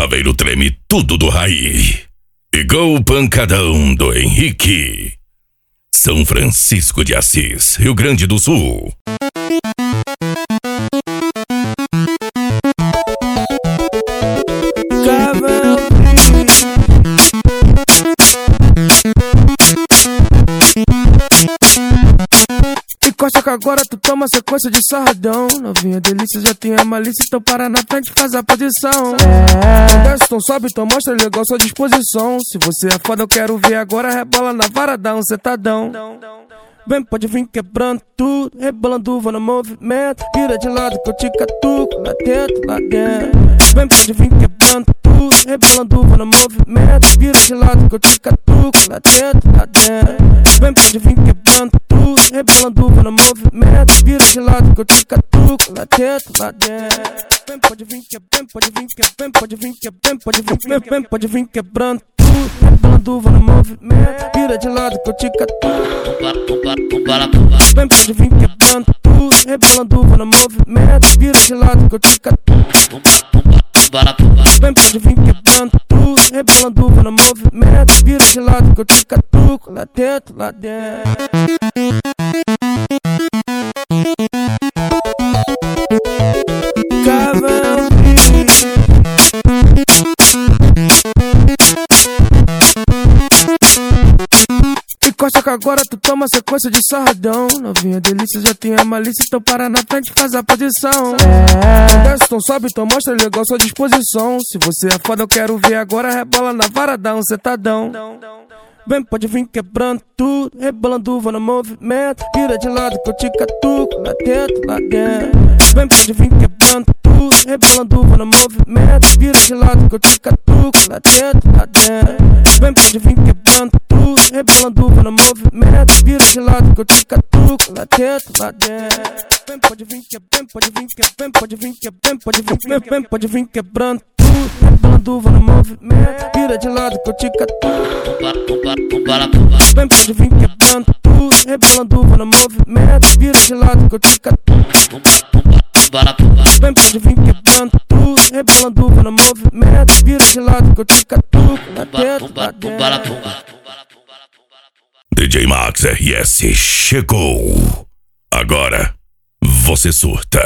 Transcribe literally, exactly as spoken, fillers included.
Saveiro treme tudo do Raí. Igual o pancadão do Henrique. São Francisco de Assis, Rio Grande do Sul. Encosta que agora tu toma sequência de sarradão. Novinha delícia, já tem a malícia, então para na frente, faz a posição. É. Desce, então sobe, então mostra legal sua disposição. Se você é foda, eu quero ver agora, rebola na varadão, cetadão. Vem, pode vir quebrando tudo, rebolando, vou no movimento. Vira de lado que eu te catuco, lá dentro, lá dentro. Vem, pode vir quebrando tudo, rebolando, vou no movimento. Vira de lado que eu te catuco, lá dentro, lá dentro. Vem, pode vir quebrando tudo, rebolando, vou no movimento. Vira de lado que eu te catuco, lá dentro, lá dentro. Vem, pode vir quebrando, pode vir quebrando, pode vir quebrando, pode vir quebrando, vem, pode vir quebrando tudo, rebolando, vou no movimento. Vira de lado que eu te catuco. Vem, pode vir quebrando tudo, rebolando, vou no movimento. Vira de lado que eu te catuco. Vem, pode vir quebrando tudo, rebolando, vou no movimento. Vira de lado que eu te catuco, lá dentro, lá dentro. Encosta que agora tu toma sequência de sarradão. Novinha delícia, já tem a malícia, então para na frente, faz a posição. É. Desce, então sobe, então mostra legal sua disposição. Se você é foda, eu quero ver agora, rebola na varadão, cetadão. Vem, pode vir quebrando tudo, rebolando, vou no movimento. Vira de lado que eu te catuco, lá dentro, lá dentro. Vem, pode vir quebrando tudo, rebolando, vou no movimento. Vira de lado que eu te catuco, lá dentro, lá dentro. Vem, pode vir quebrando tudo, rebolando, vou no movimento. Vira de lado que eu te catuco, lá dentro, lá dentro. Vem, pode vir quebrando, pode vir quebrando, pode vir quebrando, pode vir quebrando, vem, pode vir quebrando tudo, rebolando, vou no movimento. Vira de lado que eu te catuco. Vem, pode vir quebrando tudo, rebolando, vou no movimento. Vira de lado que eu te catuco. Vem, pode vir quebrando tudo, rebolando, vou no movimento. Vira de lado que eu te catuco, lá dentro, lá dentro. D J Max R S chegou. Agora você surta.